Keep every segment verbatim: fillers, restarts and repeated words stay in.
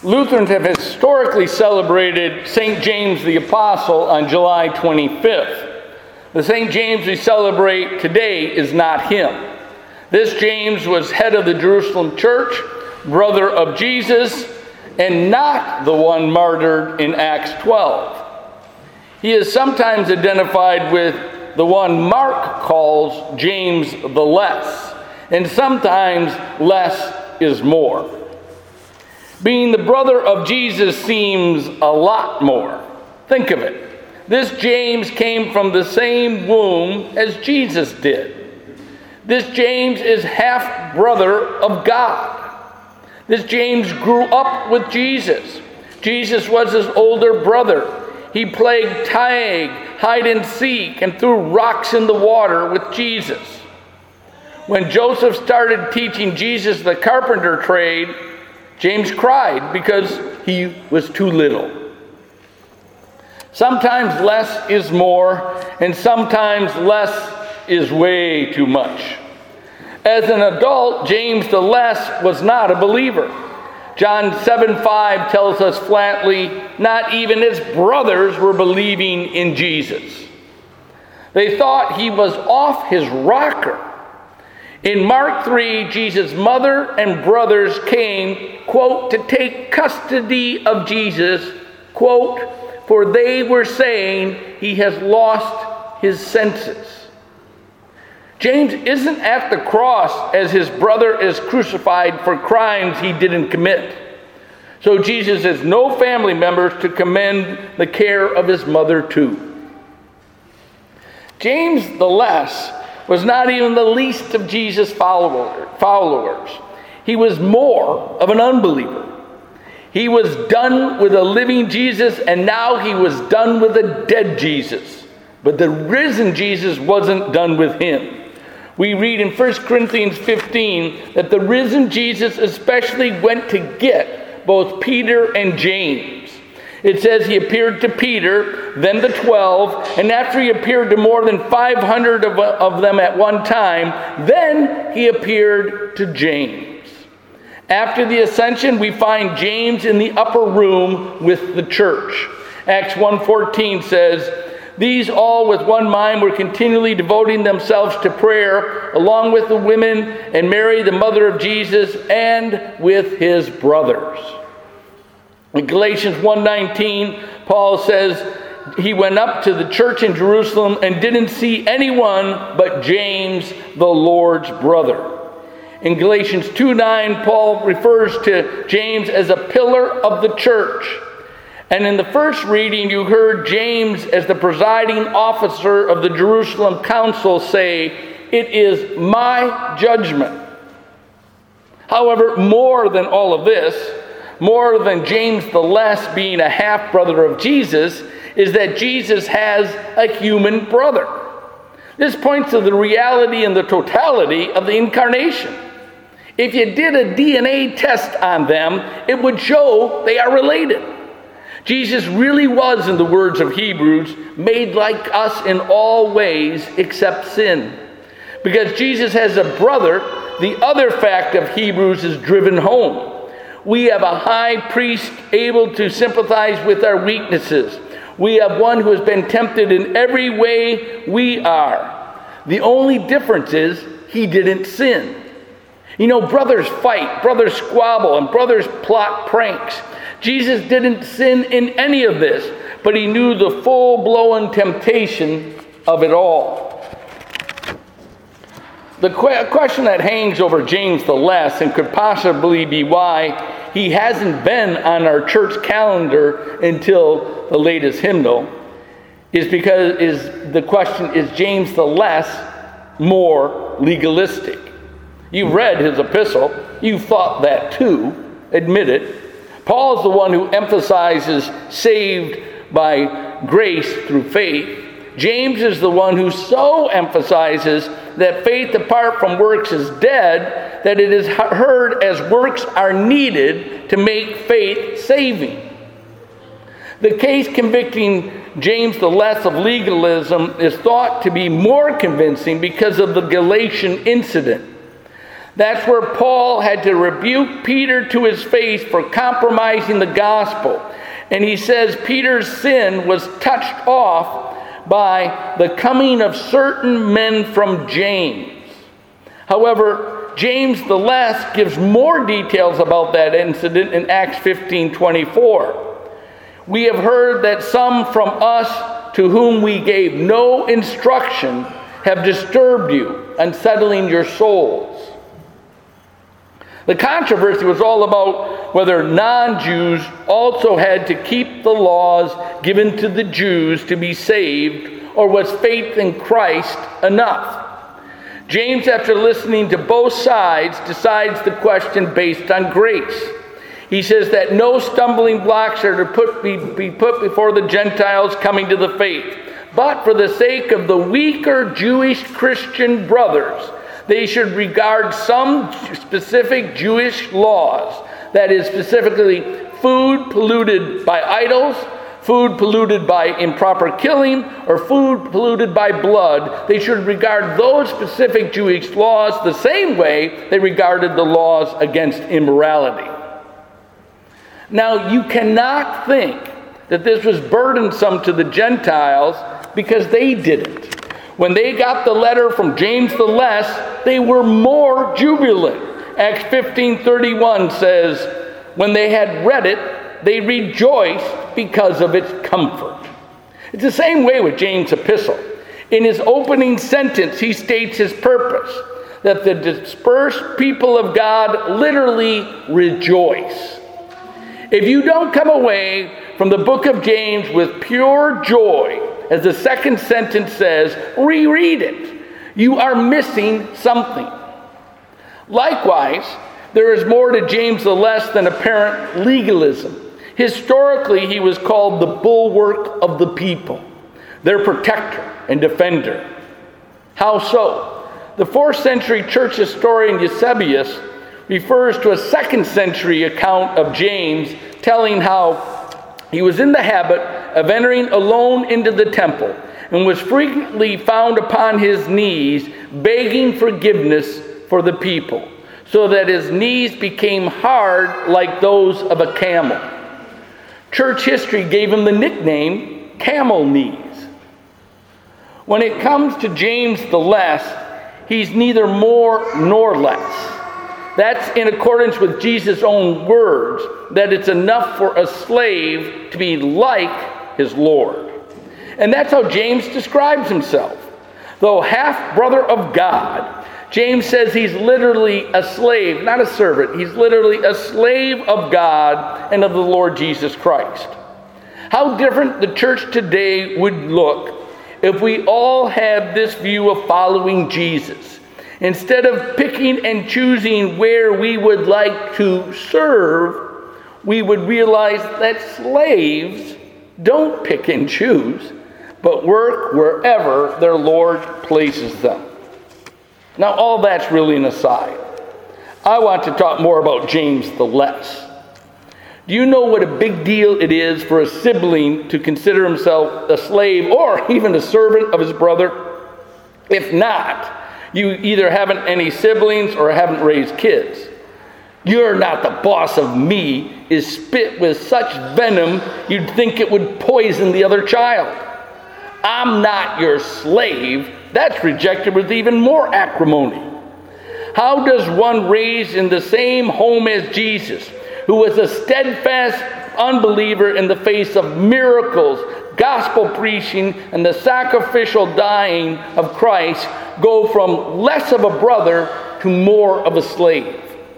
Lutherans have historically celebrated Saint James the Apostle on July twenty-fifth. The Saint James we celebrate today is not him. This James was head of the Jerusalem church, brother of Jesus, and not the one martyred in Acts twelve. He is sometimes identified with the one Mark calls James the Less, and sometimes less is more. Being the brother of Jesus seems a lot more. Think of it. This James came from the same womb as Jesus did. This James is half-brother of God. This James grew up with Jesus. Jesus was his older brother. He played tag, hide and seek, and threw rocks in the water with Jesus. When Joseph started teaching Jesus the carpenter trade, James cried because he was too little. Sometimes less is more, and sometimes less is way too much. As an adult, James the Less was not a believer. John seven five tells us flatly, not even his brothers were believing in Jesus. They thought he was off his rocker. In Mark three, Jesus' mother and brothers came, quote, to take custody of Jesus, quote, for they were saying he has lost his senses. James isn't at the cross as his brother is crucified for crimes he didn't commit. So Jesus has no family members to commend the care of his mother to. James the Less was not even the least of Jesus' followers. He was more of an unbeliever. He was done with a living Jesus, and now he was done with a dead Jesus. But the risen Jesus wasn't done with him. We read in First Corinthians fifteen that the risen Jesus especially went to get both Peter and James. It says he appeared to Peter, then the twelve, and after he appeared to more than five hundred of, of them at one time, then he appeared to James. After the ascension, we find James in the upper room with the church. Acts one fourteen says, these all with one mind were continually devoting themselves to prayer, along with the women and Mary, the mother of Jesus, and with his brothers. In Galatians one nineteen, Paul says he went up to the church in Jerusalem and didn't see anyone but James, the Lord's brother. In Galatians two nine, Paul refers to James as a pillar of the church. And in the first reading, you heard James as the presiding officer of the Jerusalem council say, it is my judgment. However, more than all of this, more than James the Less being a half-brother of Jesus, is that Jesus has a human brother. This points to the reality and the totality of the incarnation. If you did a D N A test on them, it would show they are related. Jesus really was, in the words of Hebrews, made like us in all ways except sin. Because Jesus has a brother, the other fact of Hebrews is driven home. We have a high priest able to sympathize with our weaknesses. We have one who has been tempted in every way we are. The only difference is he didn't sin. You know, brothers fight, brothers squabble, and brothers plot pranks. Jesus didn't sin in any of this, but he knew the full-blown temptation of it all. The que- question that hangs over James the Less, and could possibly be why he hasn't been on our church calendar until the latest hymnal, is because is the question, is James the Less more legalistic? You read his epistle. You thought that too. Admit it. Paul is the one who emphasizes saved by grace through faith. James is the one who so emphasizes that faith apart from works is dead, that it is heard as works are needed to make faith saving. The case convicting James the Less of legalism is thought to be more convincing because of the Galatian incident. That's where Paul had to rebuke Peter to his face for compromising the gospel. And he says Peter's sin was touched off by the coming of certain men from James. However, James the Less gives more details about that incident in Acts fifteen twenty-four. We have heard that some from us to whom we gave no instruction have disturbed you, unsettling your souls. The controversy was all about whether non-Jews also had to keep the laws given to the Jews to be saved, or was faith in Christ enough? James, after listening to both sides, decides the question based on grace. He says that no stumbling blocks are to put, be, be put before the Gentiles coming to the faith. But for the sake of the weaker Jewish Christian brothers, they should regard some specific Jewish laws, that is specifically food polluted by idols, food polluted by improper killing, or food polluted by blood. They should regard those specific Jewish laws the same way they regarded the laws against immorality. Now, you cannot think that this was burdensome to the Gentiles because they didn't. When they got the letter from James the Less, they were more jubilant. Acts fifteen thirty-one says, when they had read it, they rejoiced because of its comfort. It's the same way with James' epistle. In his opening sentence, he states his purpose, that the dispersed people of God literally rejoice. If you don't come away from the book of James with pure joy, as the second sentence says, reread it. You are missing something. Likewise, there is more to James the Less than apparent legalism. Historically, he was called the bulwark of the people, their protector and defender. How so? The fourth century church historian Eusebius refers to a second century account of James, telling how he was in the habit of entering alone into the temple and was frequently found upon his knees begging forgiveness for the people, so that his knees became hard like those of a camel. Church history gave him the nickname camel knees. When it comes to James the Less, he's neither more nor less. That's in accordance with Jesus' own words, that it's enough for a slave to be like his Lord. And that's how James describes himself. Though half-brother of God, James says he's literally a slave, not a servant. He's literally a slave of God and of the Lord Jesus Christ. How different the church today would look if we all had this view of following Jesus. Instead of picking and choosing where we would like to serve, we would realize that slaves don't pick and choose, but work wherever their Lord places them. Now, all that's really an aside. I want to talk more about James the Less. Do you know what a big deal it is for a sibling to consider himself a slave or even a servant of his brother? If not, you either haven't any siblings or haven't raised kids. "You're not the boss of me" is spit with such venom you'd think it would poison the other child. "I'm not your slave," that's rejected with even more acrimony. How does one raised in the same home as Jesus, who was a steadfast unbeliever in the face of miracles, gospel preaching, and the sacrificial dying of Christ, go from less of a brother to more of a slave?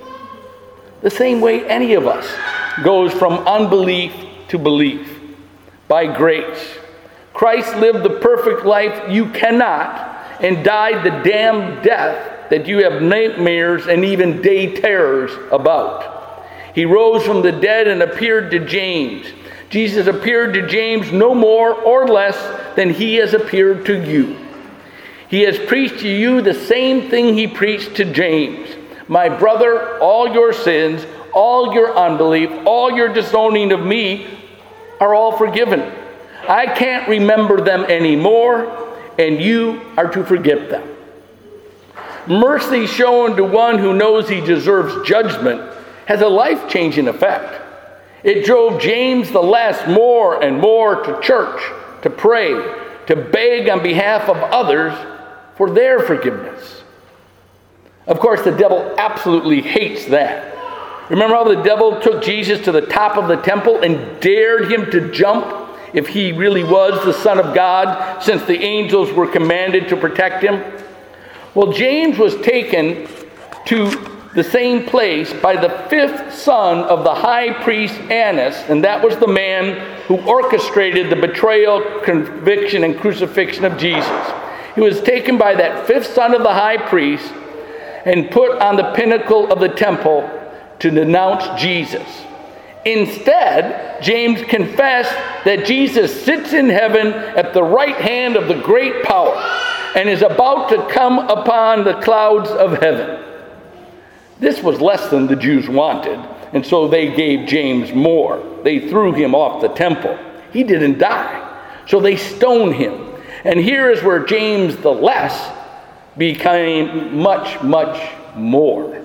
The same way any of us goes from unbelief to belief, by grace. Christ lived the perfect life you cannot and died the damned death that you have nightmares and even day terrors about. He rose from the dead and appeared to James. Jesus appeared to James no more or less than he has appeared to you. He has preached to you the same thing he preached to James. "My brother, all your sins, all your unbelief, all your disowning of me are all forgiven. I can't remember them anymore, and you are to forgive them." Mercy shown to one who knows he deserves judgment has a life-changing effect. It drove James the Less more and more to church, to pray, to beg on behalf of others for their forgiveness. Of course, the devil absolutely hates that. Remember how the devil took Jesus to the top of the temple and dared him to jump if he really was the Son of God, since the angels were commanded to protect him? Well, James was taken to the same place by the fifth son of the high priest Annas, and that was the man who orchestrated the betrayal, conviction, and crucifixion of Jesus. He was taken by that fifth son of the high priest and put on the pinnacle of the temple to denounce Jesus. Instead, James confessed that Jesus sits in heaven at the right hand of the great power and is about to come upon the clouds of heaven. This was less than the Jews wanted, and so they gave James more. They threw him off the temple. He didn't die, so they stoned him. And here is where James the Less became much, much more.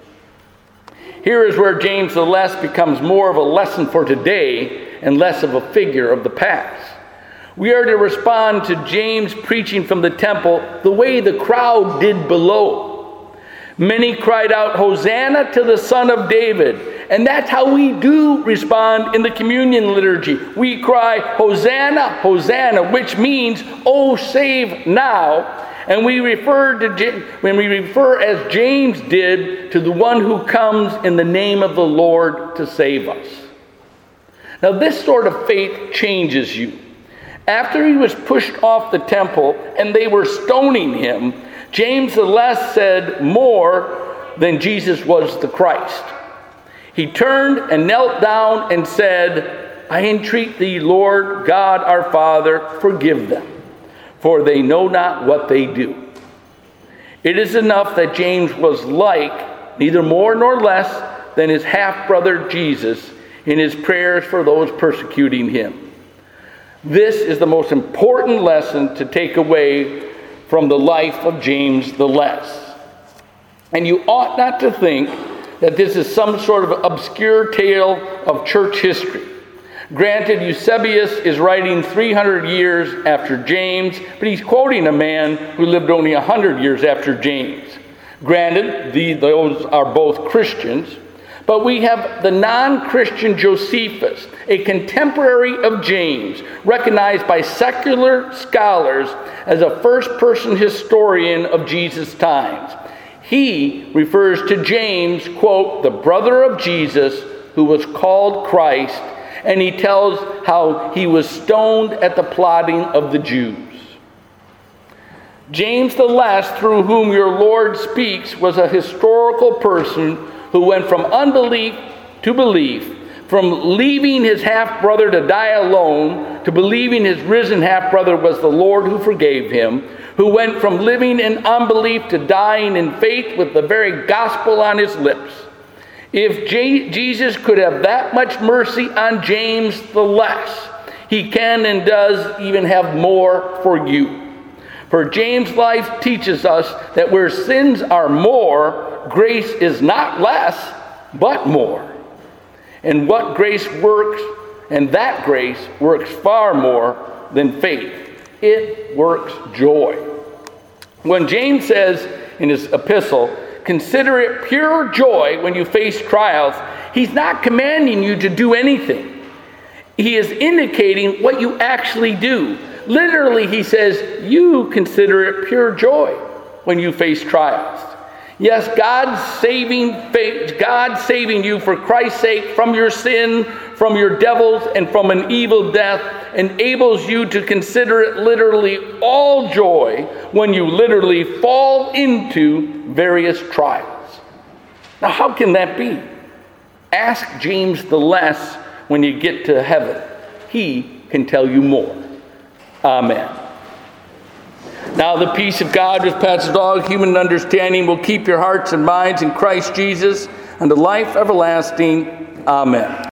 Here is where James the Less becomes more of a lesson for today and less of a figure of the past. We are to respond to James preaching from the temple the way the crowd did below. Many cried out, "Hosanna to the Son of David." And that's how we do respond in the communion liturgy. We cry, "Hosanna, Hosanna," which means, "Oh, save now." And we refer to when we refer as James did to the one who comes in the name of the Lord to save us. Now, this sort of faith changes you. After he was pushed off the temple and they were stoning him, James the Less said more than Jesus was the Christ. He turned and knelt down and said, "I entreat thee, Lord God our Father, forgive them, for they know not what they do." It is enough that James was like, neither more nor less than his half-brother Jesus in his prayers for those persecuting him. This is the most important lesson to take away from the life of James the Less. And you ought not to think that this is some sort of obscure tale of church history. Granted, Eusebius is writing three hundred years after James, but he's quoting a man who lived only one hundred years after James. Granted, the, those are both Christians, but we have the non-Christian Josephus, a contemporary of James, recognized by secular scholars as a first-person historian of Jesus' times. He refers to James, quote, "the brother of Jesus who was called Christ," and he tells how he was stoned at the plotting of the Jews. James the Less, through whom your Lord speaks, was a historical person who went from unbelief to belief, from leaving his half-brother to die alone to believing his risen half-brother was the Lord who forgave him, who went from living in unbelief to dying in faith with the very gospel on his lips. If J- Jesus could have that much mercy on James the Less, he can and does even have more for you. For James' life teaches us that where sins are more, grace is not less, but more. And what grace works, and that grace works far more than faith. It works joy. When James says in his epistle, "Consider it pure joy when you face trials," he's not commanding you to do anything. He is indicating what you actually do. Literally, he says, you consider it pure joy when you face trials. Yes, God's saving faith, God saving you for Christ's sake from your sin, from your devils, and from an evil death enables you to consider it literally all joy when you literally fall into various trials. Now, how can that be? Ask James the Less when you get to heaven. He can tell you more. Amen. Now the peace of God, which passes all human understanding, will keep your hearts and minds in Christ Jesus unto life everlasting. Amen.